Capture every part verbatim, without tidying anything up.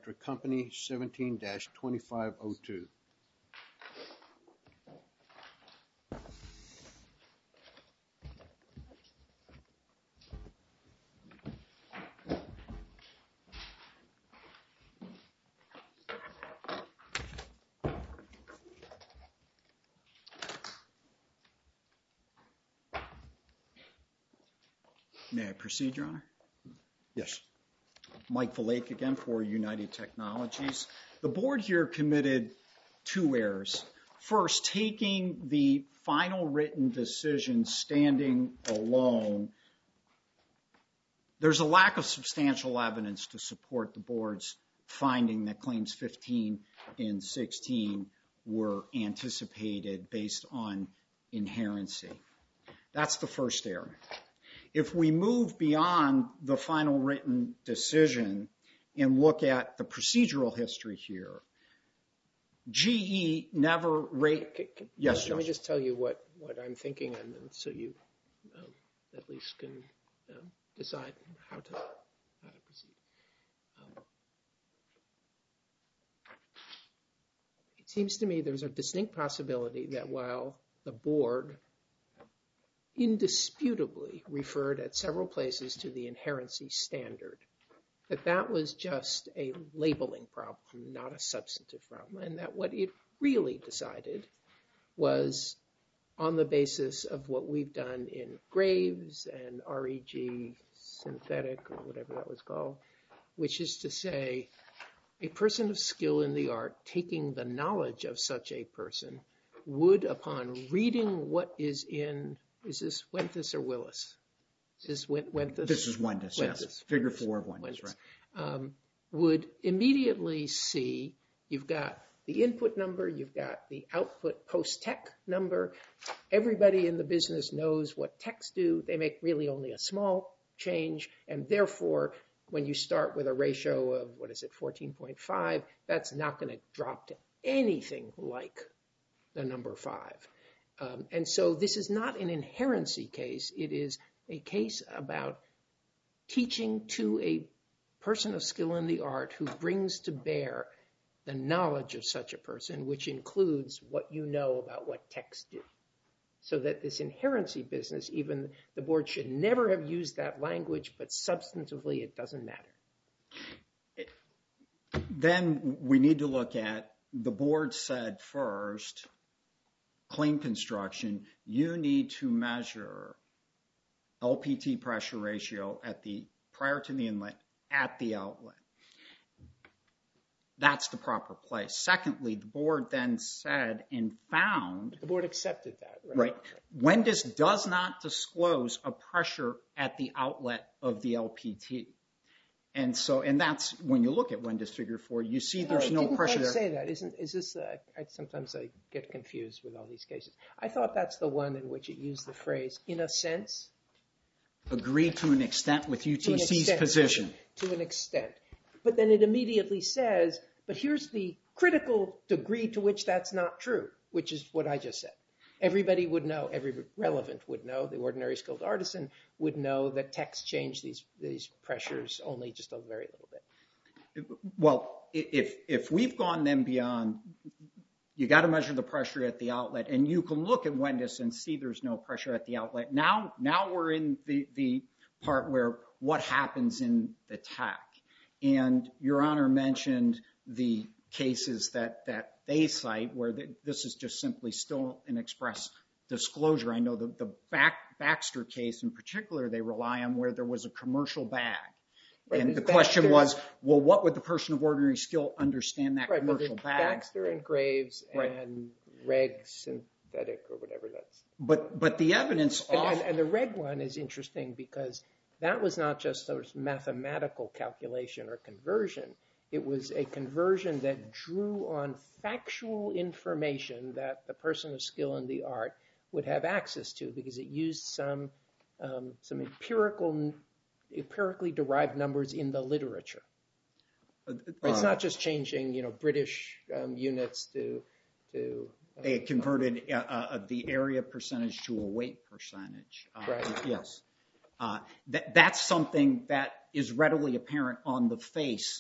Company seventeen dash twenty-five oh two. May I proceed, Your Honor? Yes. Mike Valake again for United Technologies. The board here committed two errors. First, taking the final written decision standing alone, there's a lack of substantial evidence to support the board's finding that claims fifteen and sixteen were anticipated based on inherency. That's the first error. If we move beyond the final written decision and look at the procedural history here, G E never rated. Can, can, yes, let Judge. me just tell you what, what I'm thinking, and so you um, at least can um, decide how to how to proceed. Um, it seems to me there's a distinct possibility that while the board indisputably referred at several places to the inherency standard, that that was just a labeling problem, not a substantive problem, and that what it really decided was on the basis of what we've done in Graves and R E G synthetic, or whatever that was called, which is to say a person of skill in the art taking the knowledge of such a person would, upon reading what is in, is this Wentes or Willis? Is this Wentes? This is Wentes, yes. Figure four of Wentes, Wentes. right. Um, would immediately see you've got the input number, you've got the output post-tech number. Everybody in the business knows what techs do. They make really only a small change, and therefore, when you start with a ratio of, what is it, fourteen point five, that's not going to drop to anything like the number five. Um, and so this is not an inherency case. It is a case about teaching to a person of skill in the art who brings to bear the knowledge of such a person, which includes what you know about what techs do. So that this inherency business, even the board should never have used that language, but substantively it doesn't matter. Then we need to look at, the board said first, claim construction, you need to measure L P T pressure ratio at the, prior to the inlet, at the outlet. That's the proper place. Secondly, the board then said and found... The board accepted that, right? Right. Wentes does not disclose a pressure at the outlet of the L P T. And so, and that's, when you look at Wentes figure four, you see there's no, no pressure there. I didn't quite say that. Isn't, is this, uh, I, sometimes I get confused with all these cases. I thought that's the one in which it used the phrase, in a sense. Agree to an extent with U T C's extent, position. To an extent. But then it immediately says, but here's the critical degree to which that's not true, which is what I just said. Everybody would know, every relevant would know, the ordinary skilled artisan would know that techs change these, these pressures only just a very little bit. Well, if, if we've gone then beyond, you got to measure the pressure at the outlet, and you can look at Wentes and see there's no pressure at the outlet. Now, now we're in the, the part where what happens in the tech. And Your Honor mentioned the cases that, that they cite where the, this is just simply still an express disclosure. I know the, the Back, Baxter case in particular, they rely on where there was a commercial bag. Right, and the question was, well, what would the person of ordinary skill understand that right, commercial bag? Baxter and Graves right. and Reg synthetic or whatever that's. But, but the evidence and, off... and, and the Reg one is interesting because that was not just a mathematical calculation or conversion. It was a conversion that drew on factual information that the person of skill in the art would have access to because it used some um, some empirical, empirically derived numbers in the literature. Uh, it's not just changing, you know, British um, units to to. Uh, they converted uh, uh, the area percentage to a weight percentage. Uh, right. Yes. Uh, that that's something that is readily apparent on the face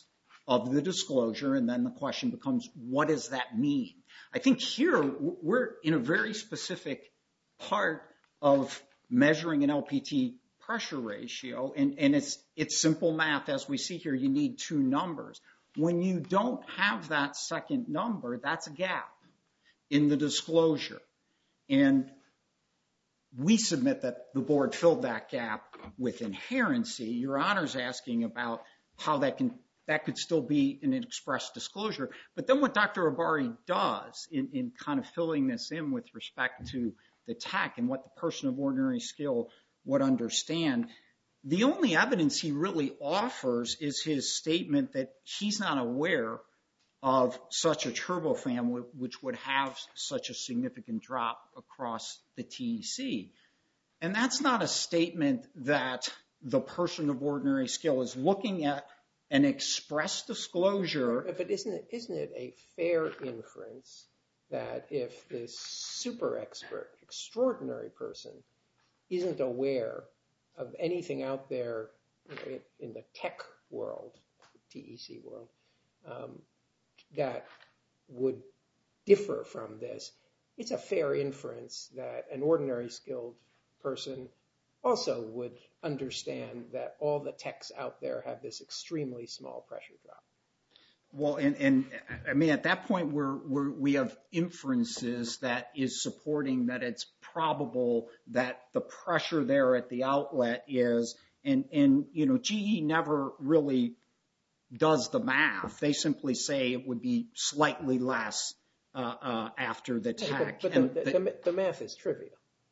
of the disclosure, and then the question becomes, what does that mean? I think here we're in a very specific part of measuring an L P T pressure ratio, and, and it's, it's simple math. As we see here, you need two numbers. When you don't have that second number, that's a gap in the disclosure. And we submit that the board filled that gap with inherency. Your Honor's asking about how that can that could still be an express disclosure. But then what Doctor Abari does in, in kind of filling this in with respect to the tech and what the person of ordinary skill would understand, the only evidence he really offers is his statement that he's not aware of such a turbofan which would have such a significant drop across the T E C. And that's not a statement that the person of ordinary skill is looking at an express disclosure. But isn't it, isn't it a fair inference that if this super expert, extraordinary person isn't aware of anything out there, you know, in, in the tech world, T E C world, um, that would differ from this, it's a fair inference that an ordinary skilled person also would understand that all the techs out there have this extremely small pressure drop. Well, and, and I mean, at that point, we're, we're, we have inferences that is supporting that it's probable that the pressure there at the outlet is, and, and you know, G E never really does the math. They simply say it would be slightly less uh, uh, after the tech. But, but the, the, the, the math is trivial.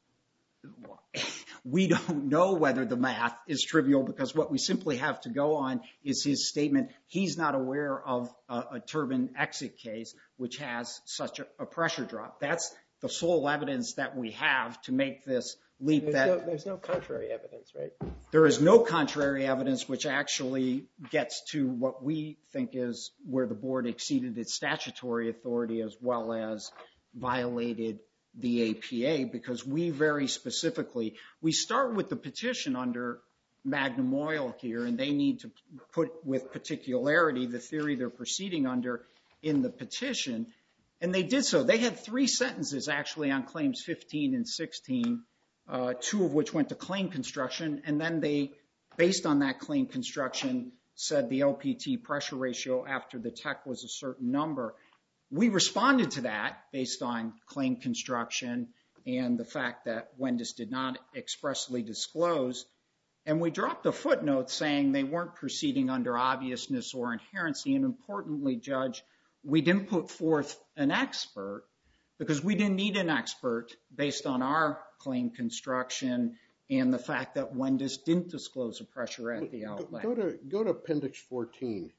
We don't know whether the math is trivial because what we simply have to go on is his statement. He's not aware of a, a turbine exit case which has such a, a pressure drop. That's the sole evidence that we have to make this leap. There's, that no, there's no contrary evidence, right? There is no contrary evidence, which actually gets to what we think is where the board exceeded its statutory authority as well as violated the A P A, because we very specifically, we start with the petition under Magnum Oil here, and they need to put with particularity the theory they're proceeding under in the petition, and they did so. They had three sentences actually on claims fifteen and sixteen, uh, two of which went to claim construction, and then they, based on that claim construction, said the L P T pressure ratio after the tech was a certain number. We responded to that based on claim construction and the fact that Wendis did not expressly disclose. And we dropped a footnote saying they weren't proceeding under obviousness or inherency. And importantly, Judge, we didn't put forth an expert because we didn't need an expert based on our claim construction and the fact that Wendis didn't disclose a pressure at the outlet. Go to, go to Appendix fourteen.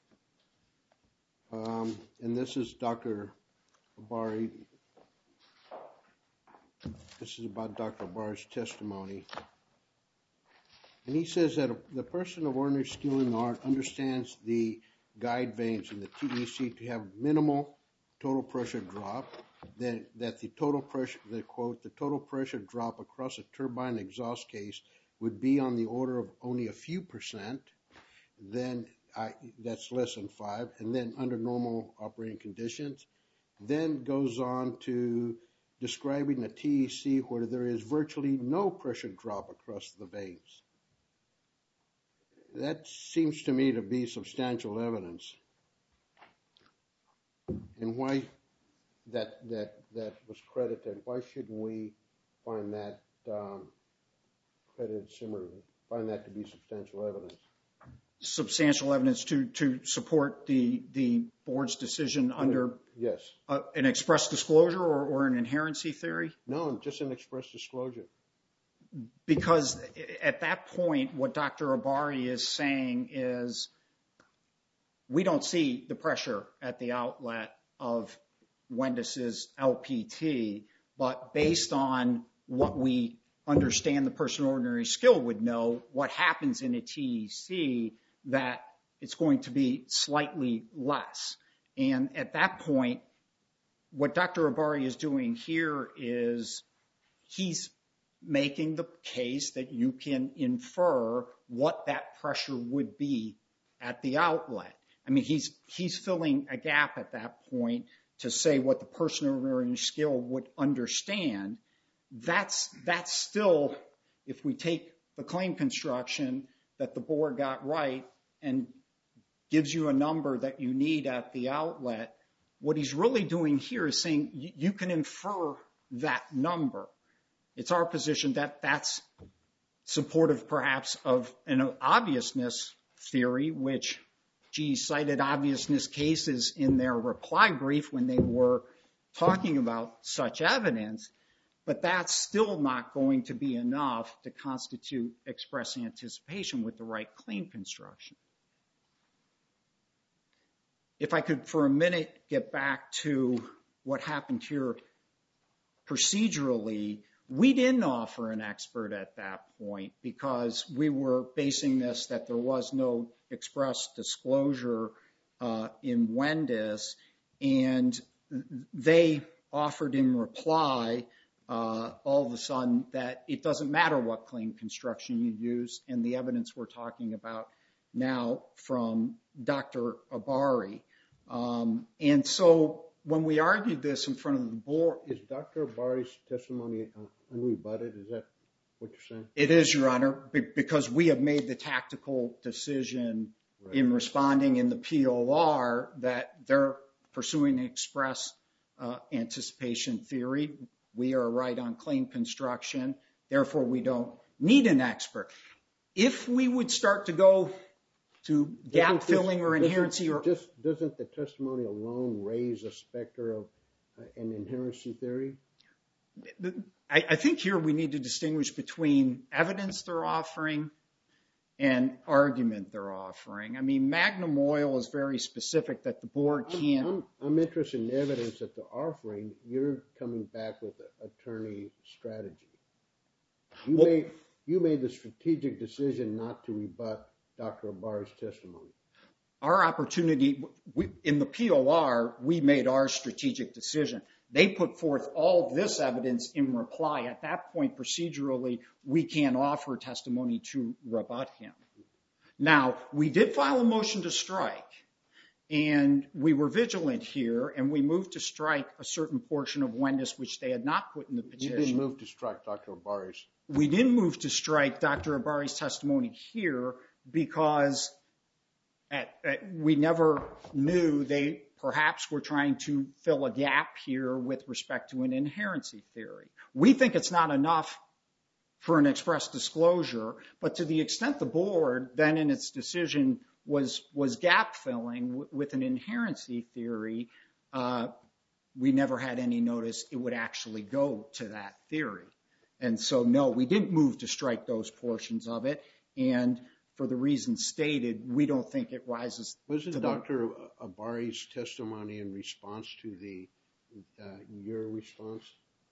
Um, and this is Doctor Abari. This is about Doctor Abari's testimony. And he says that a, the person of ordinary skill in the art understands the guide vanes in the T E C to have minimal total pressure drop, that, that the total pressure, the quote, the total pressure drop across a turbine exhaust case would be on the order of only a few percent, then I, that's less than five, and then under normal operating conditions, then goes on to describing a T E C where there is virtually no pressure drop across the vanes. That seems to me to be substantial evidence. And why that that that was credited? Why shouldn't we find that um, credited similarly? Find that to be substantial evidence? Substantial evidence to, to support the, the board's decision under yes. uh, an express disclosure or, or an inherency theory? No, just an express disclosure. Because at that point, what Doctor Abari is saying is we don't see the pressure at the outlet of Wendis's L P T, but based on what we understand the person of ordinary skill would know, what happens in a T E C, that it's going to be slightly less. And at that point, what Doctor Abari is doing here is he's making the case that you can infer what that pressure would be at the outlet. I mean, he's he's filling a gap at that point to say what the person of ordinary skill would understand. That's that's still, if we take the claim construction that the board got right and gives you a number that you need at the outlet, what he's really doing here is saying you, you can infer that number. It's our position that that's supportive perhaps of an obviousness theory, which G E cited obviousness cases in their reply brief when they were talking about such evidence, but that's still not going to be enough to constitute express anticipation with the right claim construction. If I could for a minute get back to what happened here procedurally, we didn't offer an expert at that point because we were basing this that there was no express disclosure uh, in Wendis, and they offered in reply uh, all of a sudden that it doesn't matter what claim construction you use, and the evidence we're talking about now from Doctor Abari. Um, and so when we argued this in front of the board... Is Doctor Abari's testimony unrebutted? Is that what you're saying? It is, Your Honor, because we have made the tactical decision right. in responding in the P O R that they're pursuing the express uh, anticipation theory. We are right on claim construction. Therefore, we don't need an expert. If we would start to go to gap this, filling or inherency or... Just, doesn't the testimony alone raise a specter of uh, an inherency theory? I, I think here we need to distinguish between evidence they're offering and argument they're offering. I mean, Magnum Oil is very specific that the board can't... I'm, I'm, I'm interested in evidence that they're offering. You're coming back with an attorney strategy. You, well, made, you made the strategic decision not to rebut Doctor Abari's testimony. Our opportunity, we, in the P O R, we made our strategic decision. They put forth all this evidence in reply. At that point, procedurally, we can't offer testimony to rebut him. Now, we did file a motion to strike, and we were vigilant here, and we moved to strike a certain portion of Wendis, which they had not put in the petition. You didn't move to strike Doctor Abari's. We didn't move to strike Doctor Abari's testimony here because at, at, we never knew they perhaps were trying to fill a gap here with respect to an inherency theory. We think it's not enough for an express disclosure, but to the extent the board then in its decision was was gap filling w- with an inherency theory, uh, we never had any notice it would actually go to that theory. And so, no, we didn't move to strike those portions of it. And for the reasons stated, we don't think it rises. Wasn't Doctor Abari's testimony in response to the uh, your response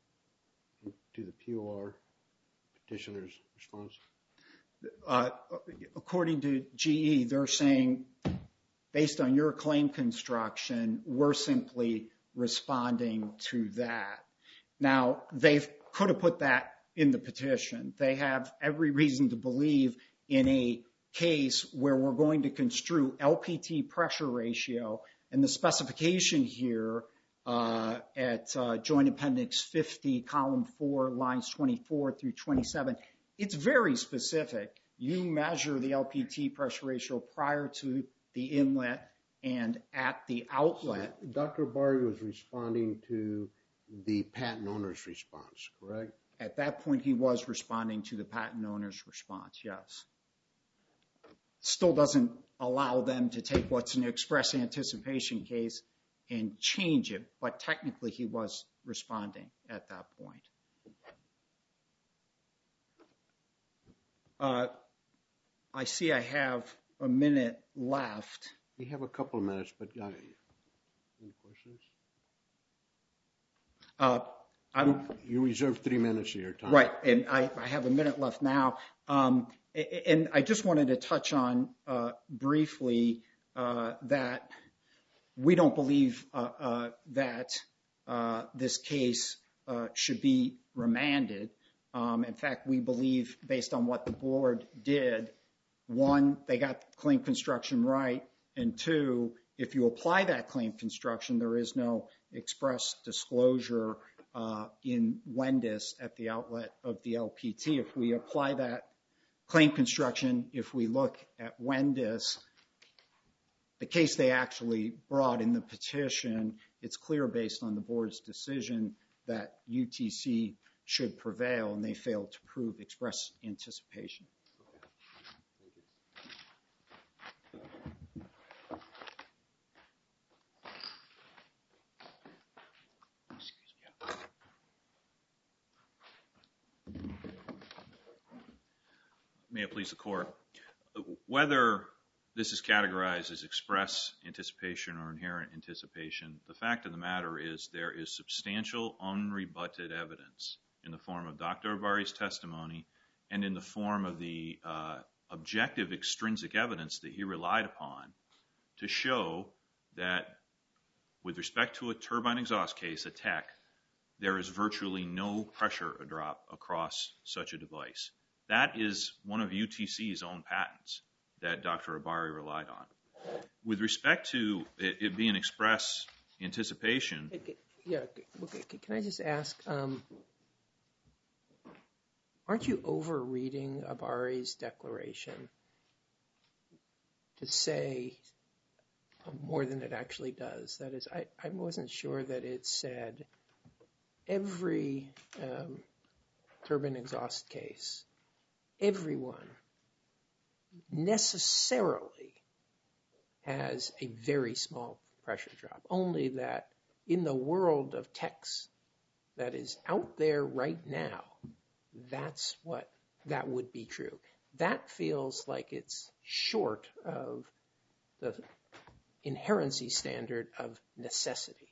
to the P O R petitioner's response? Uh, according to G E, they're saying, based on your claim construction, we're simply responding to that. Now, they could have put that in the petition. They have every reason to believe in a case where we're going to construe L P T pressure ratio, and the specification here uh, at uh, Joint Appendix fifty, column four, lines twenty-four through twenty-seven, it's very specific. You measure the L P T pressure ratio prior to the inlet and at the outlet. So Doctor Abari was responding to the patent owner's response, correct? At that point, he was responding to the patent owner's response, yes. Still doesn't allow them to take what's an express anticipation case and change it, but technically he was responding at that point. Uh, I see I have a minute left. You have a couple of minutes, but uh, any questions? Uh, I'm, you reserved three minutes of your time. Right, and I, I have a minute left now. Um, and I just wanted to touch on uh, briefly uh, that we don't believe uh, uh, that uh, this case uh, should be remanded. Um, in fact, we believe, based on what the board did, one, they got claim construction right, And two, if you apply that claim construction, there is no express disclosure uh, in Wendis at the outlet of the L P T. If we apply that claim construction, if we look at Wendis, the case they actually brought in the petition, it's clear based on the board's decision that U T C should prevail, and they failed to prove express anticipation. May it please the court. Whether this is categorized as express anticipation or inherent anticipation, the fact of the matter is there is substantial unrebutted evidence in the form of Doctor Abari's testimony and in the form of the uh, objective extrinsic evidence that he relied upon to show that with respect to a turbine exhaust case, a T E C, there is virtually no pressure drop across such a device. That is one of U T C's own patents that Doctor Abari relied on. With respect to it, it being express anticipation. Yeah, okay. Can I just ask, um, aren't you over-reading Abari's declaration to say more than it actually does? That is, I, I wasn't sure that it said every um, turbine exhaust case, everyone necessarily has a very small pressure drop. Only that in the world of T E Cs that is out there right now, that's what that would be true. That feels like it's short of the inherency standard of necessity.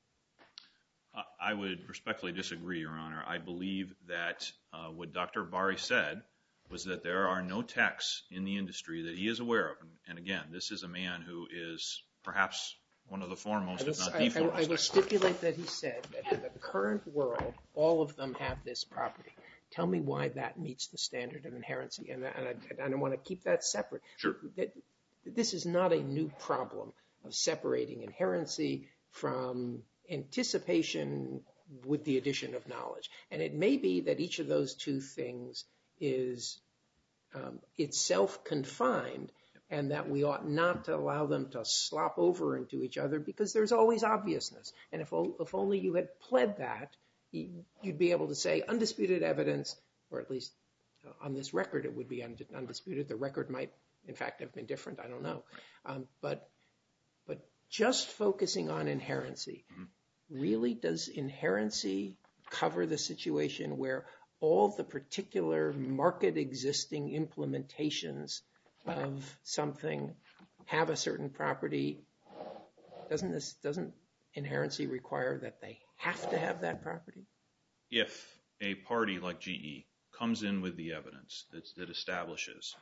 I would respectfully disagree, Your Honor. I believe that uh, what Doctor Abari said was that there are no T E Cs in the industry that he is aware of. And again, this is a man who is perhaps one of the foremost, if not the foremost. I, I will stipulate that he said that in the current world, all of them have this property. Tell me why that meets the standard of inherency. And, and I, I don't want to keep that separate. Sure. That, this is not a new problem of separating inherency from anticipation with the addition of knowledge. And it may be that each of those two things is um, itself confined, and that we ought not to allow them to slop over into each other because there's always obviousness. And if, if only you had pled that, you'd be able to say undisputed evidence, or at least on this record it would be undisputed. The record might, in fact, have been different. I don't know. Um, but but just focusing on inherency, mm-hmm. really does inherency cover the situation where all the particular market existing implementations of something have a certain property? Doesn't this doesn't inherency require that they have to have that property? If a party like G E comes in with the evidence that, that establishes,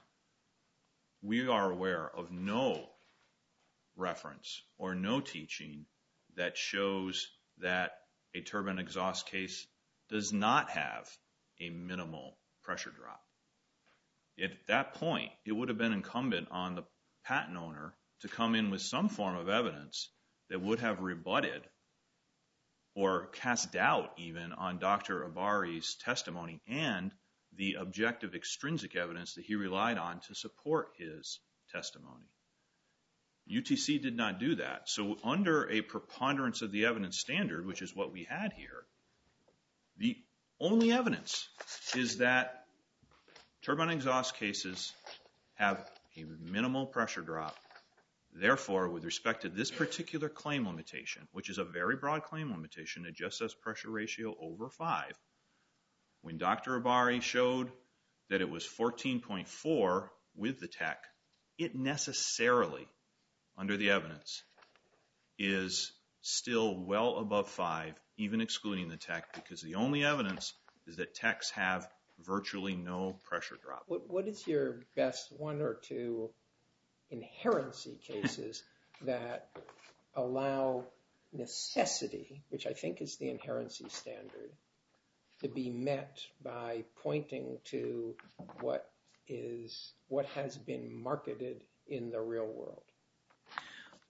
we are aware of no reference or no teaching that shows that a turbine exhaust case does not have a minimal pressure drop. At that point, it would have been incumbent on the patent owner to come in with some form of evidence that would have rebutted or cast doubt even on Doctor Abari's testimony and the objective extrinsic evidence that he relied on to support his testimony. U T C did not do that. So under a preponderance of the evidence standard, which is what we had here, the only evidence is that turbine exhaust cases have a minimal pressure drop. Therefore, with respect to this particular claim limitation, which is a very broad claim limitation, it just says pressure ratio over five. When Doctor Abari showed that it was fourteen point four with the T E C, it necessarily, under the evidence, is still well above five, even excluding the T E C, because the only evidence is that T E Cs have virtually no pressure drop. What, what is your best one or two inherency cases that allow necessity, which I think is the inherency standard, to be met by pointing to what is what has been marketed in the real world?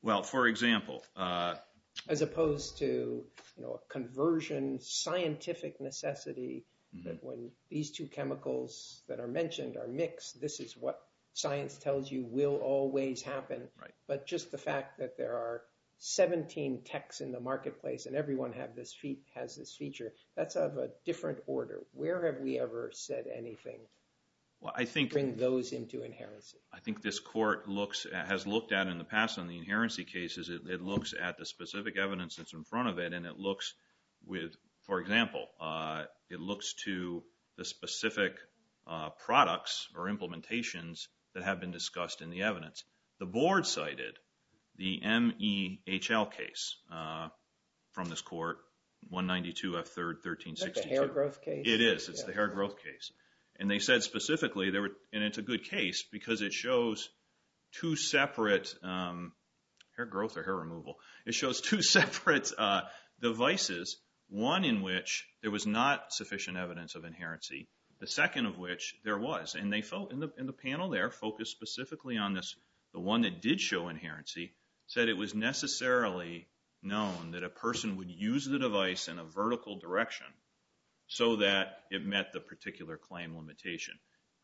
Well, for example, uh, as opposed to, you know, a conversion scientific necessity mm-hmm. that when these two chemicals that are mentioned are mixed, this is what science tells you will always happen. Right. But just the fact that there are seventeen techs in the marketplace and everyone have this fe- has this feature, that's of a different order. Where have we ever said anything? Well, I think bring those into inherency. I think this court looks at, has looked at in the past on the inherency cases. It, it looks at the specific evidence that's in front of it, and it looks with, for example, uh, it looks to the specific uh, products or implementations that have been discussed in the evidence. The board cited the M E H L case uh, from this court, one ninety-two F third thirteen sixty-two. Is that the hair growth case? It is. It's yeah. the hair growth case. And they said specifically, there were, and it's a good case because it shows two separate, um, hair growth or hair removal. It shows two separate uh, devices, one in which there was not sufficient evidence of inherency, the second of which there was. And they felt in the, in the panel there focused specifically on this, the one that did show inherency, said it was necessarily known that a person would use the device in a vertical direction so that it met the particular claim limitation.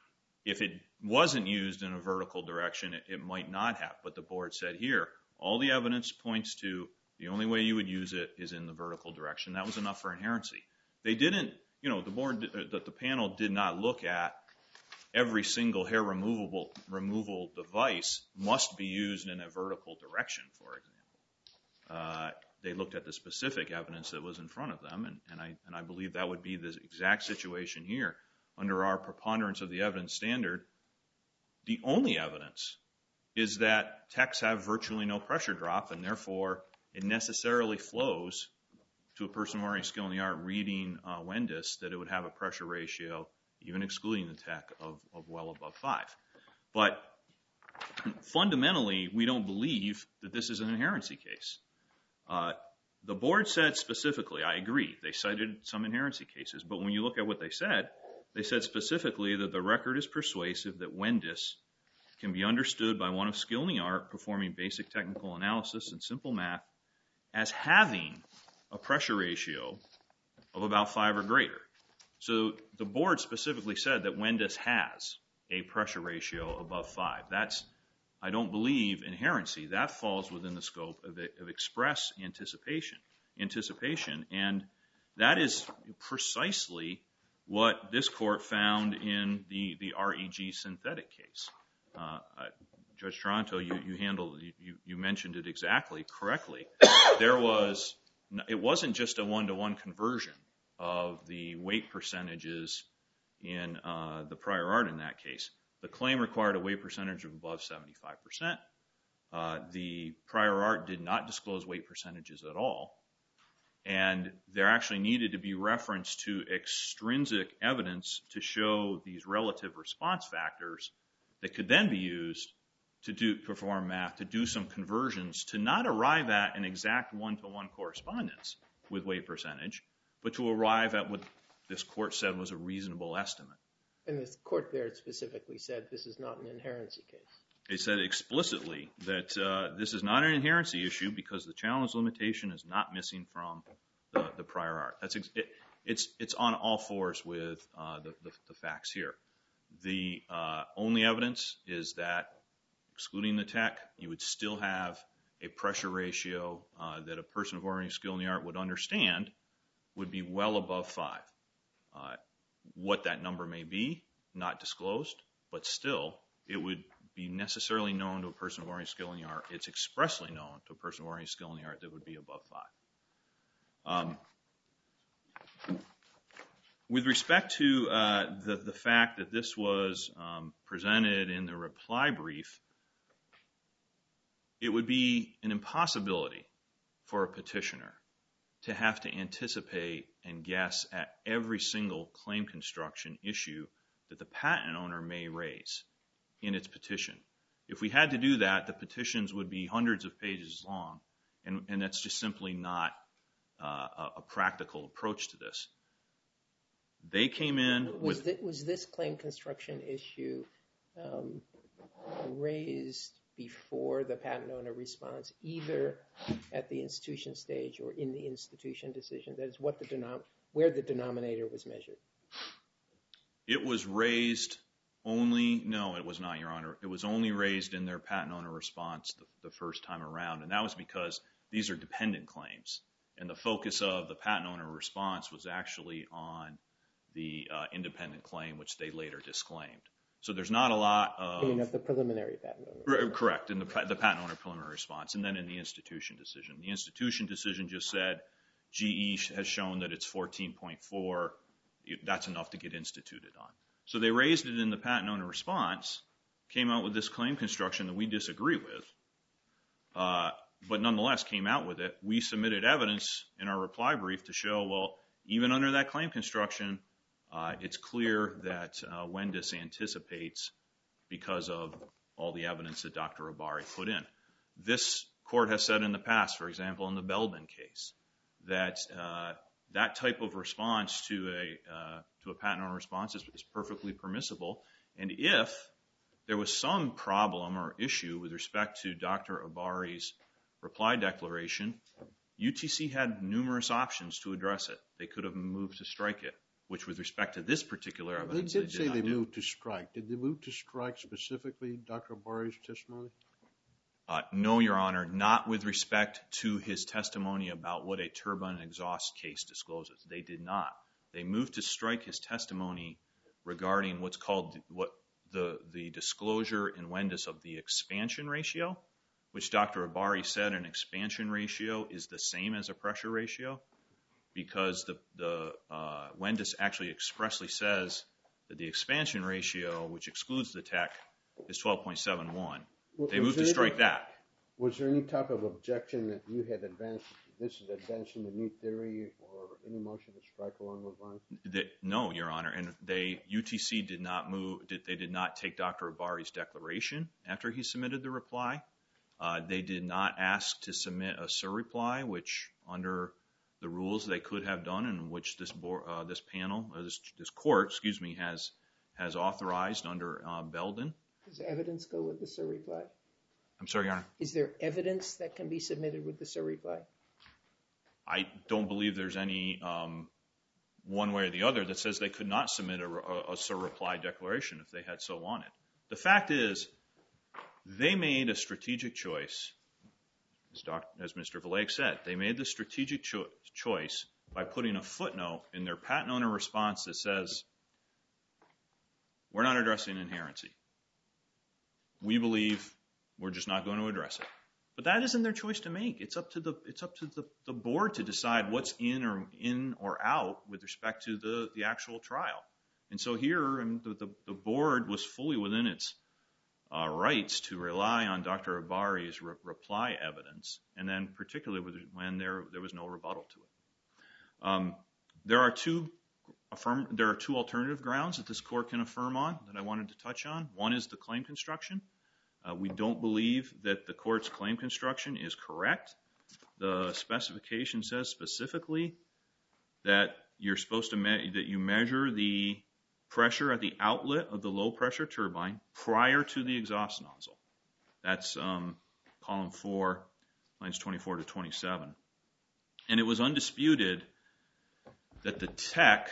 If it wasn't used in a vertical direction, it, it might not have. But the board said here, all the evidence points to the only way you would use it is in the vertical direction. That was enough for inherency. They didn't, you know, the board, that the panel did not look at every single hair removable removal device must be used in a vertical direction, for example. Uh, They looked at the specific evidence that was in front of them, and, and, I, and I believe that would be the exact situation here. Under our preponderance of the evidence standard, the only evidence is that techs have virtually no pressure drop, and therefore it necessarily flows to a person wearing skill in the art reading uh, Wendis that it would have a pressure ratio, even excluding the tech, of, of well above five. But fundamentally, we don't believe that this is an inherency case. Uh, the board said specifically, I agree, they cited some inherency cases, but when you look at what they said, they said specifically that the record is persuasive that Wendis can be understood by one of skill in the art performing basic technical analysis and simple math as having a pressure ratio of about five or greater. So the board specifically said that Wendis has a pressure ratio above five. That's, I don't believe, inherency. That falls within the scope of, of express anticipation. Anticipation, and that is precisely what this court found in the, the R E G synthetic case. Uh, Judge Toronto, you, you handled, you, you mentioned it exactly correctly. There was, it wasn't just a one-to-one conversion of the weight percentages in uh, the prior art in that case. The claim required a weight percentage of above seventy-five percent. Uh, the prior art did not disclose weight percentages at all. And there actually needed to be reference to extrinsic evidence to show these relative response factors that could then be used to do, perform math, to do some conversions, to not arrive at an exact one-to-one correspondence with weight percentage, but to arrive at what this court said was a reasonable estimate. And the court there specifically said this is not an inherency case. It said explicitly that uh, this is not an inherency issue because the challenge limitation is not missing from the, the prior art. That's ex- it, it's it's on all fours with uh, the, the, the facts here. The uh, only evidence is that, excluding the tech, you would still have a pressure ratio uh, that a person of ordinary skill in the art would understand would be well above five. Uh, what that number may be, not disclosed, but still, it would be necessarily known to a person of ordinary skill in the art. It's expressly known to a person of ordinary skill in the art that would be above five. Um, with respect to uh, the, the fact that this was um, presented in the reply brief, it would be an impossibility for a petitioner to have to anticipate and guess at every single claim construction issue that the patent owner may raise in its petition. If we had to do that, the petitions would be hundreds of pages long, and, and that's just simply not uh, a, a practical approach to this. They came in was with... Th- was this claim construction issue um, raised before the patent owner responds, either at the institution stage or in the institution decision? That is what the denom- where the denominator was measured. It was raised only, no, it was not, Your Honor. It was only raised in their patent owner response the, the first time around, and that was because these are dependent claims, and the focus of the patent owner response was actually on the uh, independent claim, which they later disclaimed. So there's not a lot of... You mean of the preliminary patent owner? R- correct, in the, the patent owner preliminary response, and then in the institution decision. The institution decision just said G E has shown that it's fourteen point four. That's enough to get instituted on. So they raised it in the patent owner response, came out with this claim construction that we disagree with, uh, but nonetheless came out with it. We submitted evidence in our reply brief to show, well, even under that claim construction, uh, it's clear that uh, Wendis anticipates because of all the evidence that Doctor Abari put in. This court has said in the past, for example, in the Belden case, that uh, that type of response to a uh, to a patent owner response is, is perfectly permissible. And if there was some problem or issue with respect to Doctor Abari's reply declaration, U T C had numerous options to address it. They could have moved to strike it, which with respect to this particular evidence, they did, they say did they not do. moved to strike. Did they move to strike specifically Doctor Abari's testimony? Uh, no, Your Honor, not with respect to his testimony about what a turbine exhaust case discloses. They did not. They moved to strike his testimony regarding what's called what the the disclosure in Wendis of the expansion ratio, which Doctor Abari said an expansion ratio is the same as a pressure ratio, because the the uh, Wendis actually expressly says that the expansion ratio, which excludes the tech, is twelve point seven one. They moved to strike that. Was there any type of objection that you had advanced, this is advancing the new theory, or any motion to strike along those lines? They, no, Your Honor, and they U T C did not move. Did, they did not take Doctor Abari's declaration after he submitted the reply. Uh, they did not ask to submit a surreply, which under the rules they could have done, and which this board, uh, this panel, uh, this this court, excuse me, has has authorized under uh, Belden. Does evidence go with the surreply? I'm sorry, Your Honor. Is there evidence that can be submitted with the surreply? I don't believe there's any um, one way or the other that says they could not submit a, a, a surreply declaration if they had so wanted. The fact is, they made a strategic choice, as, Doc, as Mister Vallejo said. They made the strategic cho- choice by putting a footnote in their patent owner response that says, we're not addressing inherency. We believe we're just not going to address it. But that isn't their choice to make. It's up to the it's up to the, the board to decide what's in or in or out with respect to the, the actual trial. And so here, and the, the, the board was fully within its uh, rights to rely on Doctor Abari's re- reply evidence, and then particularly with, when there there was no rebuttal to it. Um, there are two affirm there are two alternative grounds that this court can affirm on that I wanted to touch on. One is the claim construction. Uh, we don't believe that the court's claim construction is correct. The specification says specifically that you're supposed to me- that you measure the pressure at the outlet of the low pressure turbine prior to the exhaust nozzle. That's um, column four, lines twenty-four to twenty-seven. And it was undisputed that the tech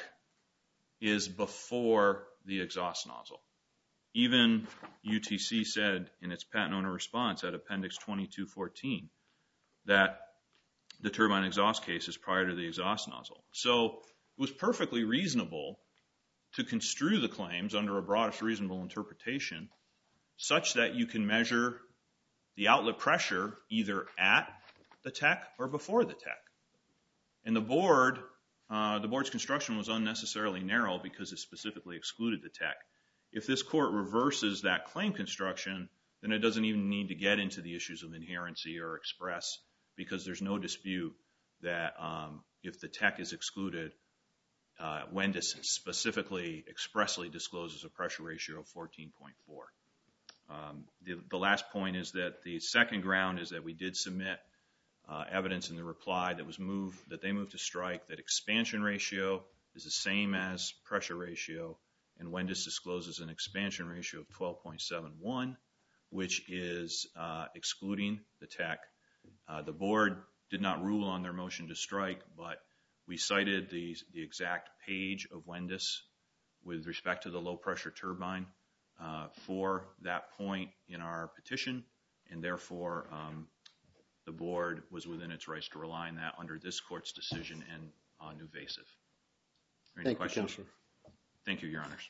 is before the exhaust nozzle. Even U T C said in its patent owner response at Appendix twenty-two fourteen that the turbine exhaust case is prior to the exhaust nozzle. So it was perfectly reasonable to construe the claims under a broadest reasonable interpretation such that you can measure the outlet pressure either at the tech or before the tech. And the board, uh, the board's construction was unnecessarily narrow because it specifically excluded the tech. If this court reverses that claim construction, then it doesn't even need to get into the issues of inherency or express, because there's no dispute that um, if the tech is excluded, uh, Wendis specifically expressly discloses a pressure ratio of fourteen point four. Um, the, the last point is that the second ground is that we did submit uh, evidence in the reply that was moved, that they moved to strike, that expansion ratio is the same as pressure ratio, and Wendis discloses an expansion ratio of twelve point seven one, which is uh, excluding the tech. Uh, the board did not rule on their motion to strike, but we cited the, the exact page of Wendis with respect to the low-pressure turbine uh, for that point in our petition, and therefore um, the board was within its rights to rely on that under this court's decision and uh, Nuvasiv. Any Thank questions? you, Counselor. Thank you, Your Honors.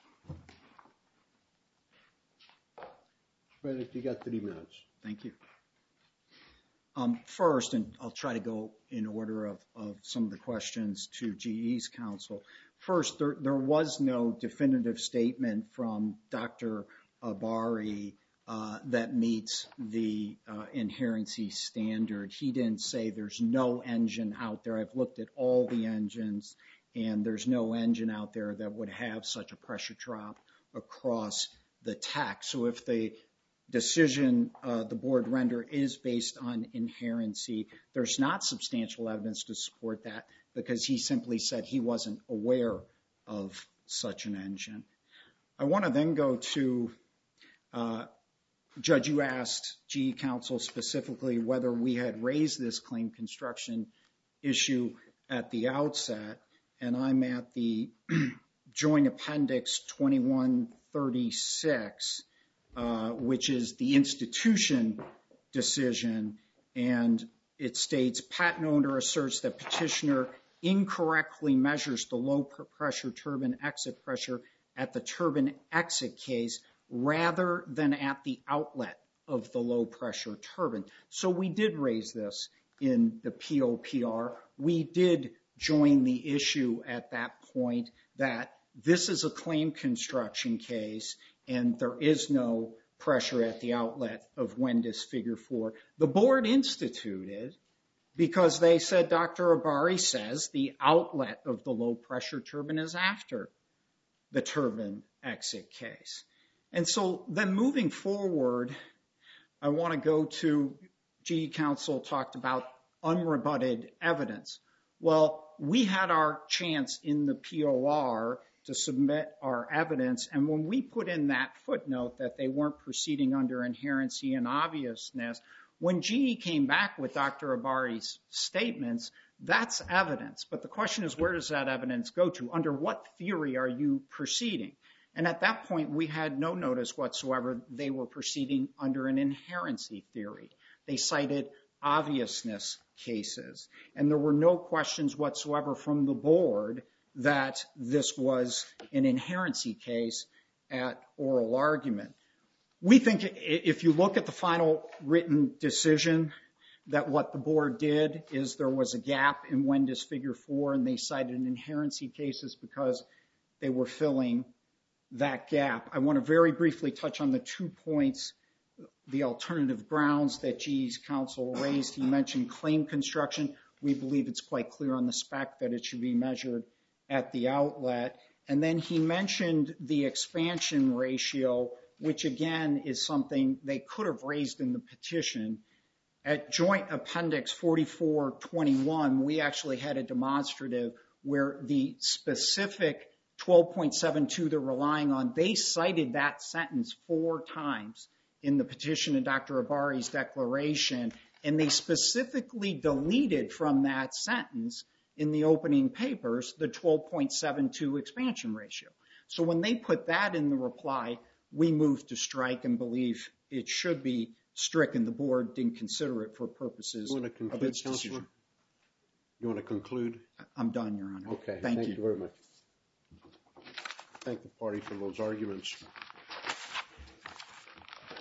Frederick, you got three minutes. Thank you. Um, first, and I'll try to go in order of, of some of the questions to G E's counsel. First, there, there was no definitive statement from Doctor Abari uh, that meets the uh, inherency standard. He didn't say there's no engine out there. I've looked at all the engines, and there's no engine out there that would have such a pressure drop across the tach. So if the decision uh, the board render is based on inherency, there's not substantial evidence to support that because he simply said he wasn't aware of such an engine. I want to then go to, uh, Judge, you asked G E counsel specifically whether we had raised this claim construction issue at the outset, and I'm at the Joint Appendix twenty-one thirty-six, Uh, which is the institution decision, and it states, patent owner asserts that petitioner incorrectly measures the low pressure turbine exit pressure at the turbine exit case rather than at the outlet of the low pressure turbine. So we did raise this in the P O P R. We did join the issue at that point that this is a claim construction case and there is no pressure at the outlet of Wendis figure four. The board instituted because they said Doctor Abari says the outlet of the low pressure turbine is after the turbine exit case. And so then moving forward, I want to go to G E counsel talked about unrebutted evidence. Well, we had our chance in the P O R to submit our evidence, and when we put in that footnote that they weren't proceeding under inherency and obviousness, when G E came back with Doctor Abari's statements, that's evidence. But the question is, where does that evidence go to? Under what theory are you proceeding? And at that point, we had no notice whatsoever they were proceeding under an inherency theory. They cited obviousness cases, and there were no questions whatsoever from the board that this was an inherency case at oral argument. We think if you look at the final written decision, that what the board did is there was a gap in Wendis figure four, and they cited inherency cases because they were filling that gap. I want to very briefly touch on the two points, the alternative grounds that G E's counsel raised. He mentioned claim construction. We believe it's quite clear on the spec that it should be measured at the outlet. And then he mentioned the expansion ratio, which again is something they could have raised in the petition. At Joint Appendix forty-four twenty-one, we actually had a demonstrative where the specific twelve point seven two they're relying on, they cited that sentence four times in the petition of Doctor Abari's declaration, and they specifically deleted from that sentence in the opening papers the twelve point seven two expansion ratio. So when they put that in the reply, we moved to strike and believe it should be stricken. The board didn't consider it for purposes You want to conclude, of its Counselor? decision. You want to conclude? I'm done, Your Honor. Okay. Thank, Thank you. you very much. Thank the party for those arguments.